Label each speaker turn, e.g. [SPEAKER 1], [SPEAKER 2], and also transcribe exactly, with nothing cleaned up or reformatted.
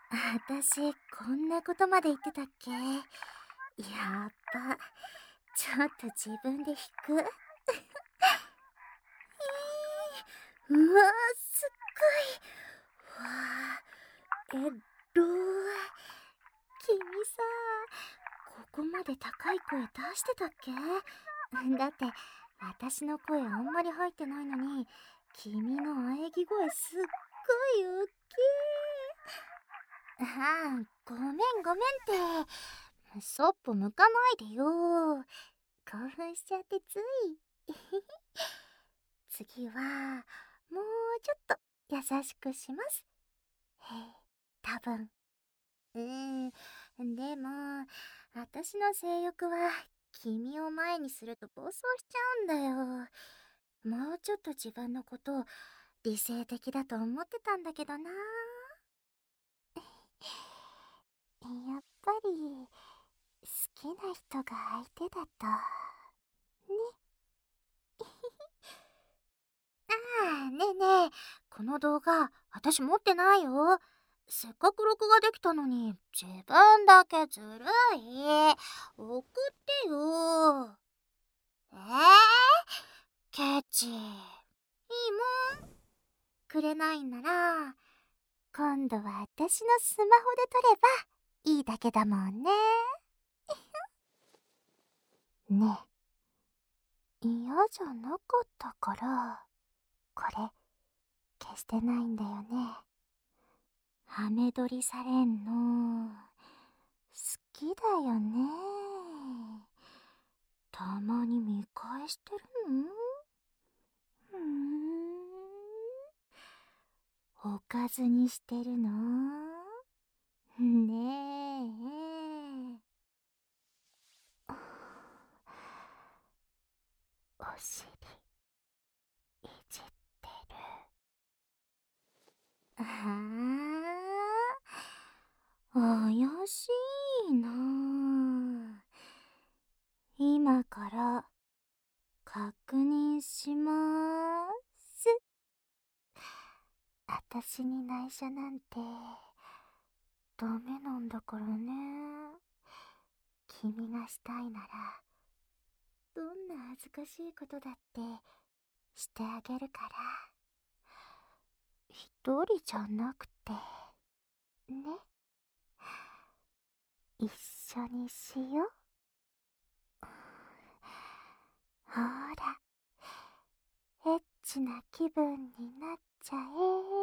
[SPEAKER 1] あたし、こんなことまで言ってたっけ？やっば。ちょっと自分で引く。えー、うわ、すっごい。わあ、えっろ君さ、ここまで高い声出してたっけ？だって、私の声あんまり入ってないのに、君の喘ぎ声すっごい大きい。ああ、ごめんごめんって。そっぽ向かないでよ。興奮しちゃってつい。次は、もうちょっと優しくします。へえ、多分。うーん、でも、私の性欲は、君を前にすると暴走しちゃうんだよ。もうちょっと自分のことを理性的だと思ってたんだけどな。やっぱり、好きな人が相手だと、ね。ああ、ねえねえ、この動画、私持ってないよ。せっかく録画できたのに、自分だけずるい。送ってよ。えー、ケチ。いいもん。くれないんなら、今度は私のスマホで撮ればいいだけだもんね。ねえ、嫌じゃなかったから、これ、消してないんだよね。ハメ撮りされんの、好きだよね。たまに見返してるの？ふーん。おかずにしてるの？ねえ。お尻、いじってる。ああ、怪しいなあ。今から確認しまーす。あたしに内緒なんてダメなんだからね。君がしたいならどんな恥ずかしいことだってしてあげるから。一人じゃなくてね。一緒にしよう。ほら、エッチな気分になっちゃえ。